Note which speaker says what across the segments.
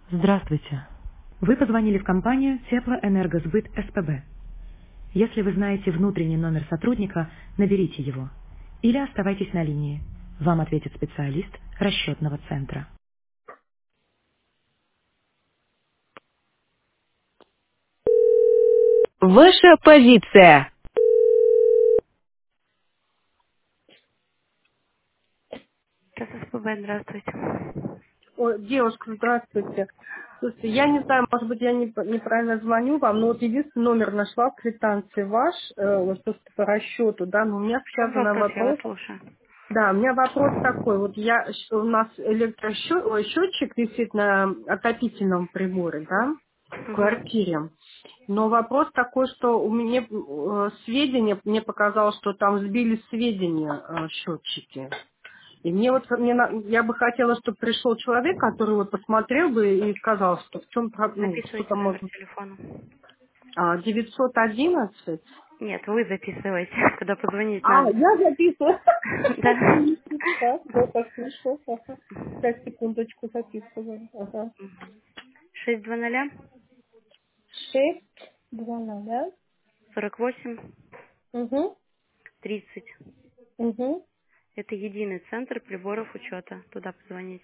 Speaker 1: Здравствуйте. Вы позвонили в компанию Теплоэнергосбыт СПБ. Если вы знаете внутренний номер сотрудника, наберите его. Или оставайтесь на линии. Вам ответит специалист расчетного центра. Ваша позиция. СПБ, здравствуйте.
Speaker 2: Ой, девушка, здравствуйте. Слушайте, я не знаю, может быть, я неправильно звоню вам, но вот единственный номер нашла в квитанции ваш, вот то, что по расчету, да, но у меня
Speaker 1: В чем
Speaker 2: сейчас на
Speaker 1: вопрос? Я вас
Speaker 2: вопрос.
Speaker 1: слушаю.
Speaker 2: Да, у меня вопрос такой, вот у нас электросчетчик висит на отопительном приборе, да, в
Speaker 1: Угу.
Speaker 2: квартире. Но вопрос такой, что у меня сведения, мне показалось, что там сбили сведения счетчики. И мне вот, я бы хотела, чтобы пришел человек, который вот посмотрел бы и сказал, что в чем, ну, что
Speaker 1: Записывайте
Speaker 2: там
Speaker 1: номер
Speaker 2: можно.
Speaker 1: телефона.
Speaker 2: 911.
Speaker 1: Нет, вы записывайте, куда позвонить
Speaker 2: А,
Speaker 1: надо.
Speaker 2: я записываю.
Speaker 1: Да.
Speaker 2: Так, это хорошо. Ага. Сейчас, секундочку, записываю. Ага.
Speaker 1: 620
Speaker 2: 6, 2, 0,
Speaker 1: 48
Speaker 2: угу,
Speaker 1: 30.
Speaker 2: угу.
Speaker 1: Это единый центр приборов учета. Туда позвонить.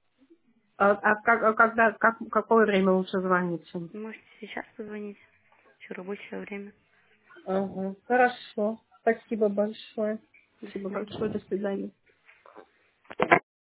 Speaker 2: Какое время лучше звоните?
Speaker 1: Можете сейчас позвонить. Еще рабочее время.
Speaker 2: Ага. Хорошо. Спасибо большое.
Speaker 1: До
Speaker 2: Спасибо большое.
Speaker 1: свидания.
Speaker 2: До свидания.